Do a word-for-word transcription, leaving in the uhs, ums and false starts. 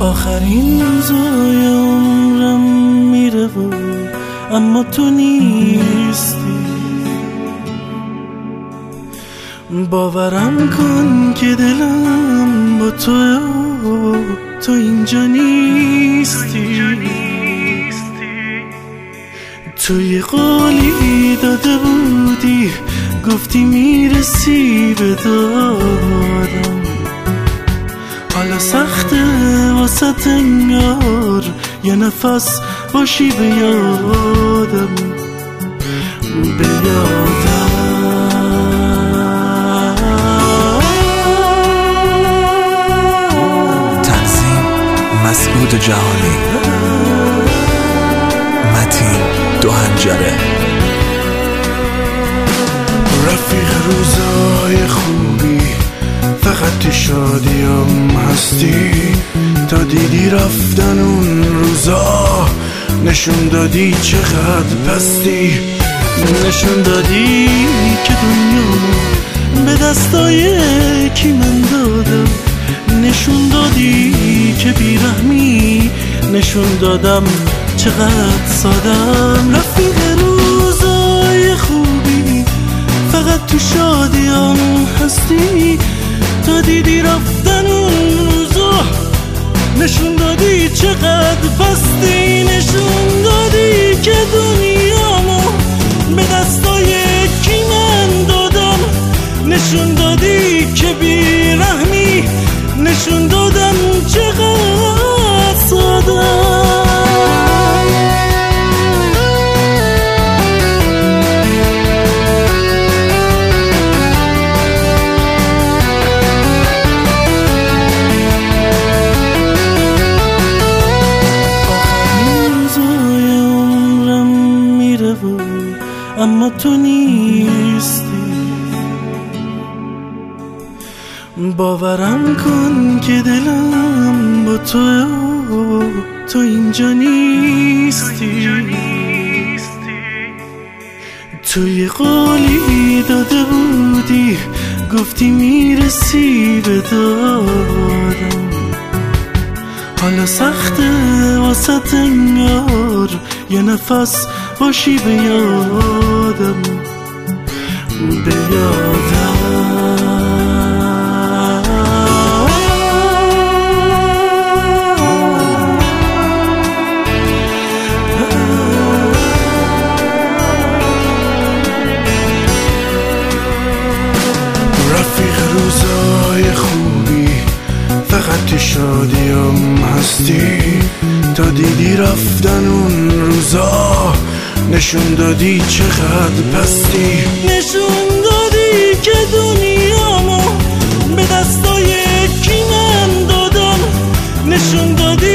آخرین روزای عمرم میره و اما تو نیستی. باورم کن که دلم با تو تو اینجا نیستی. توی قولی داده بودی گفتی میرسی به دادم، حالا سخته واسه انگار یه نفس باشی به یادم به یادم. تنظیم مسعود جهانی، متین دو هنجره. رفیق روزای خوبی فقط تو شادیم هستی. تا دیدی رفتن اون روزا نشون دادی چقدر پستی. نشون دادی که دنیا به دستای کی من دادم. نشون دادی که بیرحمی، نشون دادم چقدر سادم. رفیق روزای خوبی فقط تو شادیم هستی. تا دیدی رفتن اون روزا نشون دادی چقدر پستی. نشون دادی که دنیامو به دستای کی من دادم. نشون دادی که بیرحمی، نشون دادم چقدر سادم. اما تو نیستی. باورم کن که دلم با تو تو اینجا نیستی. توی قولی داده بودی گفتی میرسی به دادم، حالا سخته واسه انگار یه نفس باشی به یادم به یادم. رفیق روزای خوبی فقط تو شادیم هستی. تا دیدی رفتن اون روزا نشون دادی چقدر پستی. نشون دادی که دنیامو به دستای کی من دادم. نشون دادی